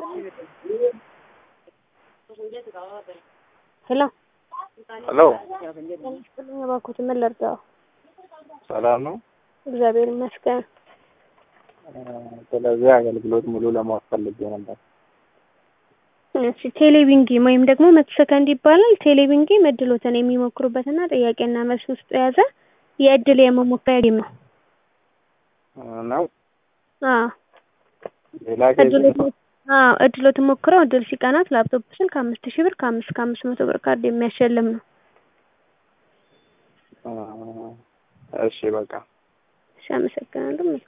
Hello. Hello. እባክዎት ምን ልርዳው? ሰላም ነው? እግዚአብሔር ይመስገን። ስለዚህ አገልግሎት ሙሉ ለማወቅ ፈልጌ ነበር። እሺ ቴሌቪንግ ወይም ደግሞ 100 ሰከንድ ይባላል። ቴሌቪንግ እድሎትን የሚሞክሩበትና ጥያቄና መልስ ውስጥ የያዘ የእድል የመሞከሪያ ጌም ነው። ነው? አዎ። ሌላ ጌም? እድሎትን ሞክረው እድል ሲቀናት ላፕቶፕ ስልክ 5000 ብር ከ500 ብር ካርድ የሚያሸልም ነው። እሺ በቃ እሺ አመሰግናለሁ።